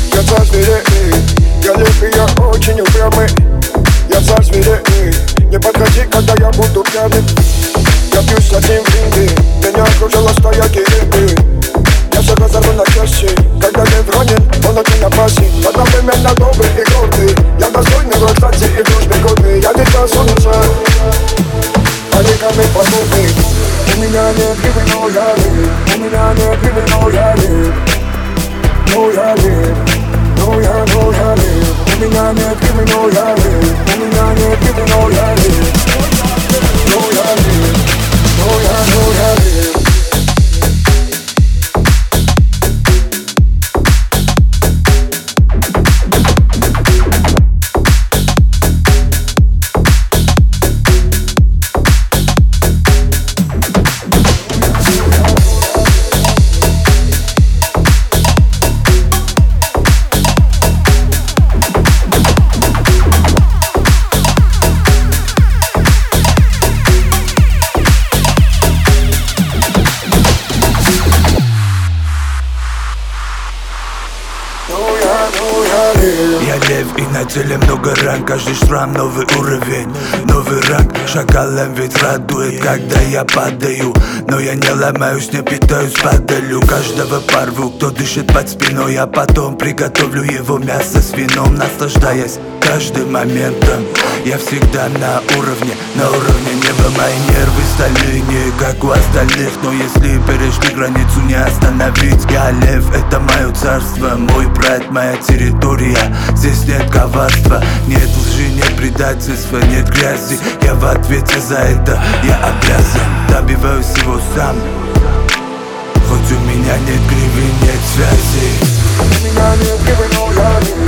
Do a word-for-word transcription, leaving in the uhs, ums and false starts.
Я царь зверей, я лев и я очень упрямый. Я царь зверей, не подходи, когда я буду пьяным. Я пью с одним винды, меня окружила стая гири. Я все разорву на части, когда лев ранен, он очень опасен. Одновременно добрый и гордый, я достойный в кстати и в дружбе годный. Я дитя солнца, а не камень подводный. У меня нет гривы, но я лев. У меня нет гривы, но я лев. Но я лев, но я, но я лев. У меня нет гривы, но я лев. У меня нет гривы, но я лев. Но я лев, но я, но я лев. Я лев и на теле много ран, каждый шрам новый уровень, новый ранг. Шакалом ведь радует, когда я падаю, но я не ломаюсь, не питаюсь падалью. Каждого порву, кто дышит под спиной, а потом приготовлю его мясо с вином, наслаждаясь каждым моментом. Я всегда на уровне, на уровне неба. Мои нервы стальные, не как у остальных, но если перешли границу, не остановить. Я лев, это мое царство, мой прайд, моя территория. Здесь нет коварства, нет лжи, нет предательства, нет грязи. Я в ответе за это, я обязан, добиваюсь всего сам. Хоть у меня нет гривен, нет связи. У меня нет гривы, но я лев.